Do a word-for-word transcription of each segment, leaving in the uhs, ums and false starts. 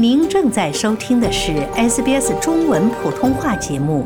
您正在收听的是 S B S 中文普通话节目。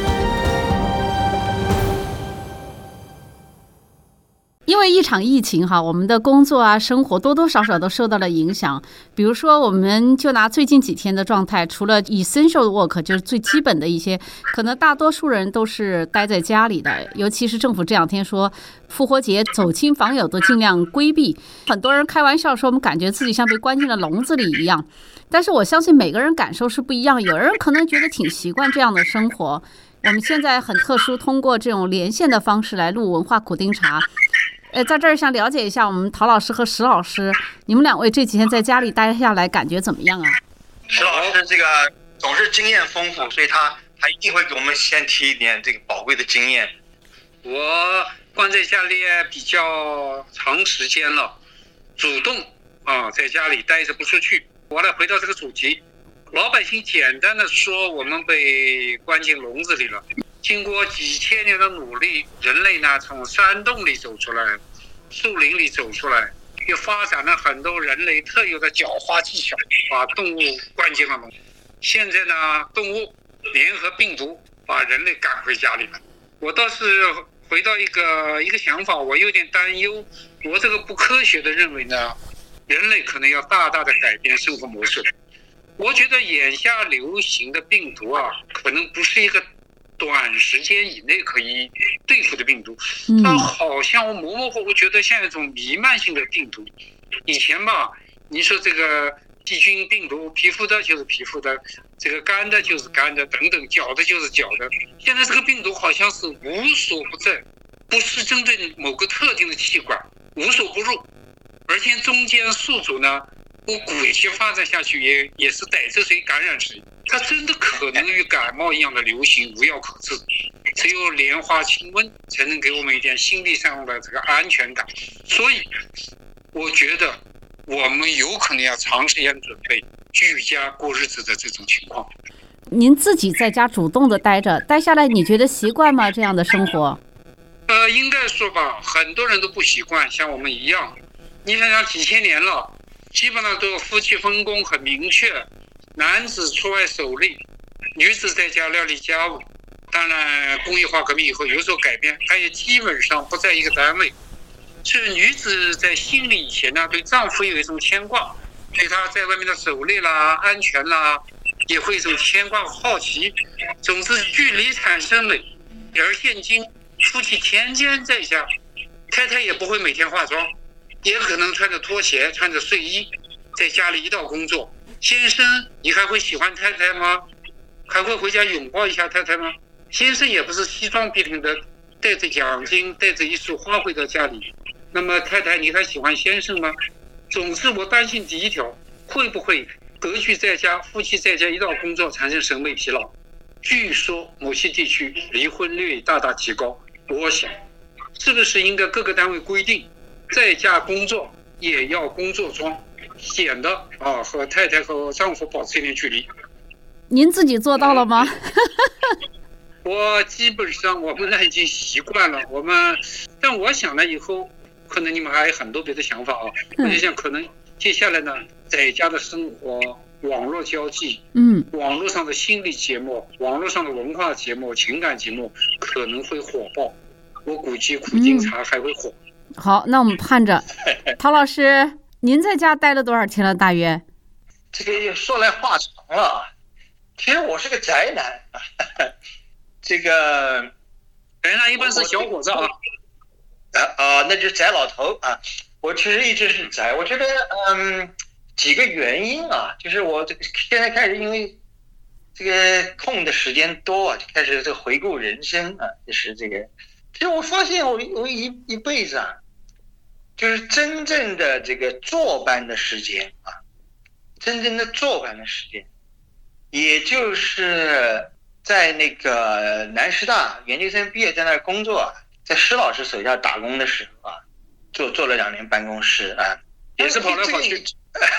因为一场疫情哈，我们的工作啊、生活多多少少都受到了影响。比如说，我们就拿最近几天的状态，除了 essential work 就是最基本的一些，可能大多数人都是待在家里的。尤其是政府这两天说，复活节走亲访友都尽量规避。很多人开玩笑说，我们感觉自己像被关进了笼子里一样。但是我相信每个人感受是不一样，有人可能觉得挺习惯这样的生活。我们现在很特殊，通过这种连线的方式来录文化苦丁茶。呃，在这儿想了解一下我们陶老师和石老师，你们两位这几天在家里待下来感觉怎么样啊？ 石老师这个总是经验丰富，所以他他一定会给我们先提一点这个宝贵的经验。 我关在家里比较长时间了，主动啊在家里待着不出去。我来回到这个主题，老百姓简单的说，我们被关进笼子里了。经过几千年的努力，人类呢从山洞里走出来，树林里走出来，又发展了很多人类特有的狡猾技巧，把动物关进了笼。现在呢，动物联合病毒把人类赶回家里了。我倒是回到一个一个想法，我有点担忧。我这个不科学的认为呢，人类可能要大大的改变生活模式。我觉得眼下流行的病毒啊，可能不是一个短时间以内可以对付的病毒，它好像我模模糊糊觉得像一种弥漫性的病毒。以前吧，你说这个细菌病毒，皮肤的就是皮肤的，这个肝的就是肝的，等等，脚的就是脚的。现在这个病毒好像是无所不在，不是针对某个特定的器官，无所不入，而且中间宿主呢，我古期发展下去也也是逮着谁感染谁。它真的可能与感冒一样的流行，无药可治。只有莲花清瘟才能给我们一点心理上的这个安全感。所以，我觉得我们有可能要长时间准备居家过日子的这种情况。 您自己在家主动的待着，待下来，你觉得习惯吗？这样的生活？ 呃，应该说吧，很多人都不习惯，像我们一样。你想想，几千年了，基本上都有夫妻分工很明确。男子出外守力，女子在家料理家务。当然，工业化革命以后有所改变，它也基本上不在一个单位。是女子在心里以前呢，对丈夫有一种牵挂，对他在外面的守力啦、安全啦，也会有一种牵挂和好奇。总之，距离产生美。而现今，夫妻天天在家，太太也不会每天化妆，也可能穿着拖鞋、穿着睡衣，在家里一道工作。先生，你还会喜欢太太吗？还会回家拥抱一下太太吗？先生也不是西装笔挺的，带着奖金，带着一束花回到家里。那么太太，你还喜欢先生吗？总之，我担心第一条，会不会隔居在家，夫妻在家一道工作产生审美疲劳？据说某些地区离婚率大大提高。我想，是不是应该各个单位规定，在家工作也要工作装？显得啊和太太和丈夫保持一点距离。 您自己做到了吗？ 我基本上我们呢已经习惯了，我们但我想呢以后可能你们还有很多别的想法啊。我就想可能接下来呢在家的生活、网络交际，嗯，网络上的心理节目、网络上的文化节目、情感节目可能会火爆。我估计苦丁茶还会火。 嗯、好，那我们盼着。陶老师。您在家待了多少天了？大约这个说来话长了。其实我是个宅男，这个宅男一般是小伙子啊， 啊啊，那就是宅老头啊。我其实一直是宅，我觉得嗯几个原因啊，就是我这个现在开始因为这个空的时间多啊，就开始这个回顾人生啊，就是这个。其实我发现我我一一辈子啊。就是真正的这个坐班的时间啊，真正的坐班的时间，也就是在那个南师大研究生毕业在那儿工作，在施老师手下打工的时候啊，做做了两年办公室啊， 也是跑来跑去。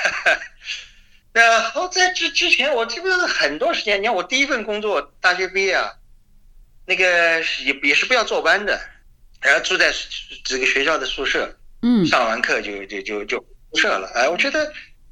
然后在之之前，我这个很多时间，你看我第一份工作，大学毕业啊，那个也也是不要坐班的，然后住在这个学校的宿舍。嗯，上完课就就就就宿舍了。哎，我觉得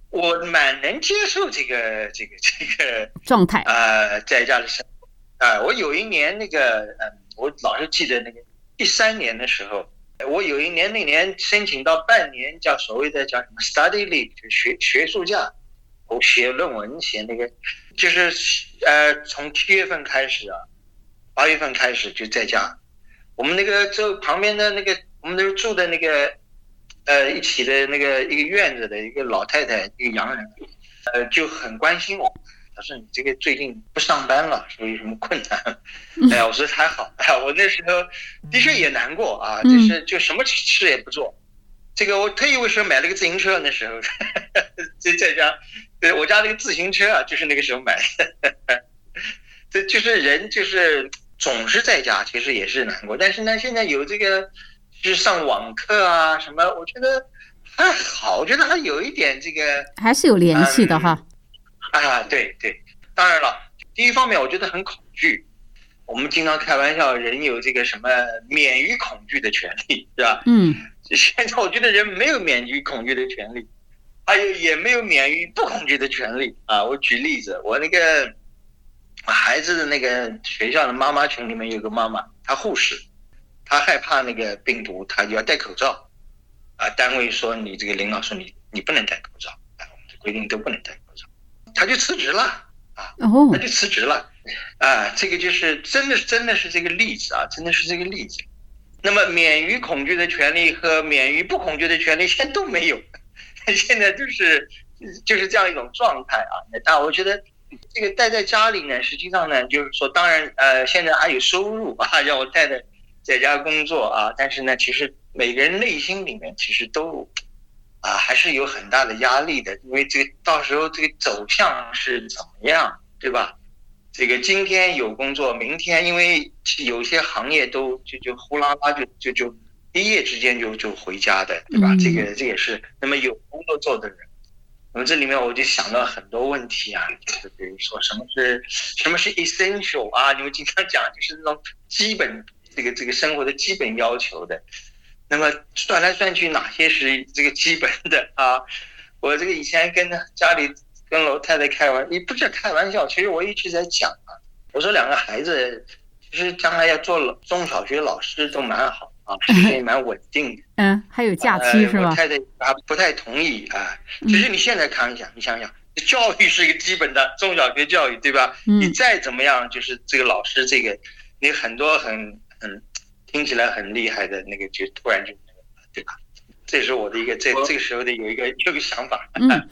我蛮能接受这个这个这个状态呃在家的生活啊、呃。我有一年那个嗯，我老是记得那个第三年的时候，我有一年那年申请到半年叫所谓的叫什么 study leave， 就学学术假，我写论文写那个就是呃从七月份开始啊，八月份开始就在家。我们那个就旁边的那个我们那住的那个呃一起的那个一个院子的一个老太太，一个洋人，呃就很关心我。他说你这个最近不上班了，说有什么困难？哎呀，我说还好。哎呀，我那时候的确也难过啊，就是就什么事也不做。这个我特意为什么买了个自行车？那时候就在家，对我家那个自行车啊，就是那个时候买的。这就是人就是总是在家，其实也是难过。但是呢，现在有这个就是上网课啊什么，我觉得还好，我觉得还有一点这个还是有联系的哈。 嗯、啊，对对，当然了，第一方面我觉得很恐惧。我们经常开玩笑，人有这个什么免于恐惧的权利，是吧？ 嗯。 现在我觉得人没有免于恐惧的权利，还有也没有免于不恐惧的权利啊。我举例子，我那个孩子的那个学校的妈妈群里面有个妈妈，她护士，她害怕那个病毒，她就要戴口罩啊。单位说你这个领导说你你不能戴口罩啊，我们的规定都不能戴口罩，她就辞职了啊，她就辞职了啊。这个就是真的真的是这个例子啊，真的是这个例子。那么免于恐惧的权利和免于不恐惧的权利现在都没有，现在就是就是这样一种状态啊。那我觉得这个待在家里呢，实际上呢，就是说，当然呃，现在还有收入啊，让我待在在家工作啊，但是呢，其实每个人内心里面其实都啊还是有很大的压力的，因为这个到时候这个走向是怎么样，对吧？这个今天有工作，明天因为有些行业都就就呼啦啦就就就一夜之间就就回家的，对吧？嗯、这个这也是那么有工作做的人。那么这里面我就想到很多问题啊，就是比如说什么是什么是 essential 啊？你们经常讲就是那种基本这个这个生活的基本要求的。那么算来算去，哪些是这个基本的啊？我这个以前跟家里。跟老太太开玩笑，也不是开玩笑，其实我一直在讲啊。我说两个孩子，其实将来要做中小学老师都蛮好啊，时间也蛮稳定的。 嗯，还有假期、呃、是吧？ 我太太啊不太同意啊。其实你现在看一下，你想想，教育是一个基本的中小学教育，对吧？嗯、你再怎么样，就是这个老师这个，你很多很很听起来很厉害的那个，就突然就对吧？这是我的一个这这个时候的有一个有一个想法。 嗯。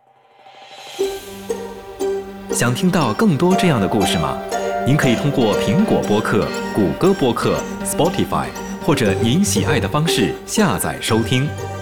想听到更多这样的故事吗？您可以通过苹果播客、谷歌播客、Spotify 或者您喜爱的方式下载收听。